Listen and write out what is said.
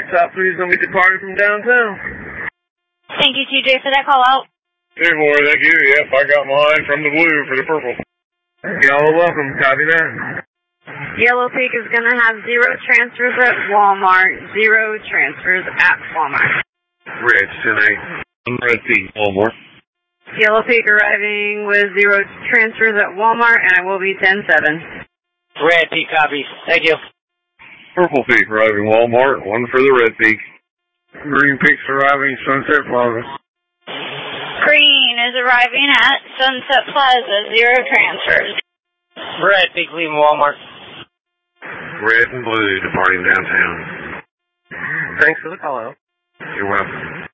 top 3 is going to be departing from downtown. Thank you, TJ, for that call out. Hey, boy, thank you. Yep, I got mine from the blue for the purple. Y'all are welcome. Copy that. Yellow Peak is going to have 0 transfers at Walmart, 0 transfers at Walmart. Red, 10-8. Red Peak, Walmart. Yellow Peak arriving with 0 transfers at Walmart, and it will be 10-7. Red Peak copies. Thank you. Purple Peak arriving Walmart, 1 for the Red Peak. Green Peak's arriving Sunset Plaza. Green is arriving at Sunset Plaza, 0 transfers. Red Peak leaving Walmart. Red and blue departing downtown. Thanks for the call out. You're welcome.